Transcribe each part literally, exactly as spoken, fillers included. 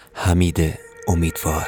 حمید امیدوار.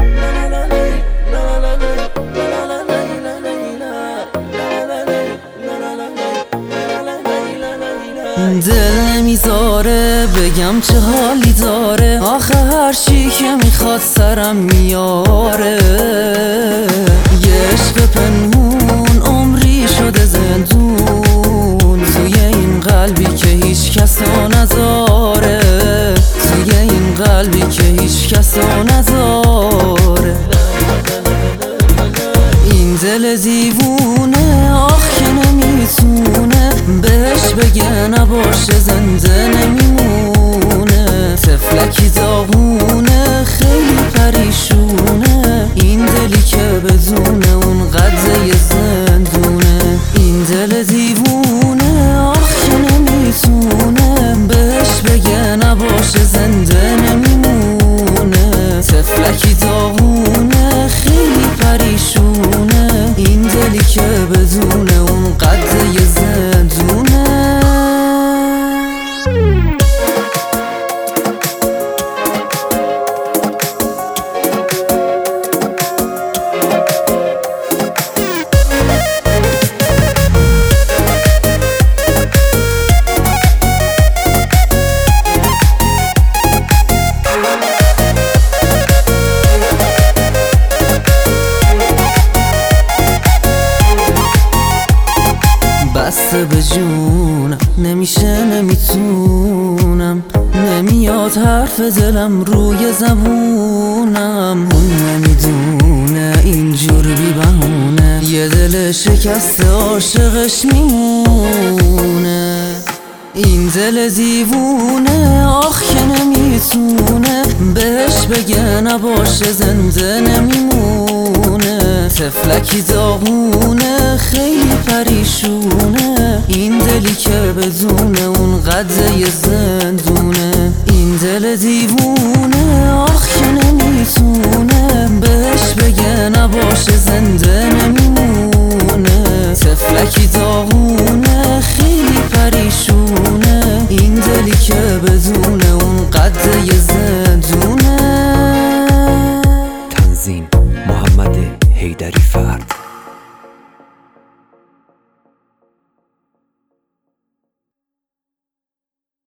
دل نمیذاره بگم چه حالی داره، آخه هر چی که میخواد سرم میاره. یه عشق پنهون عمری شده زندون، توی این قلبی که هیچ کسو نذاره، توی این قلبی که هیچ کسو نذاره. این دل دیوونه آخ که نمیتونه بهش بگه نباشه زنده نمیمونه. طفلکی داغونه خیلی پریشونه، این دلی که بدونه اون قدر زندونه. این دل دیوونه آخ که نمیتونه بهش بگه نباشه زنده نمیمونه. طفلکی داغونه خیلی پریشونه، این دلی که بدونه اون قدر زندونه. بسته به جونم نمیشه نمیتونم، نمیاد حرف دلم روی زبونم. اون نمیدونه اینجور بی بهونه یه دل شکسته عاشقش میمونه. این دل دیوونه آخ که نمیتونه بهش بگه نباشه زنده نمیمونه. طفلکی داغونه خیلی پریشونه، این دلی که بدونه اون قدر زندونه. این دل دیوونه آخ که نمیتونه بهش بگه نباشه زنده نمیمونه. طفلکی داغونه خیلی پریشونه، این دلی که بدونه اون قدر زندونه.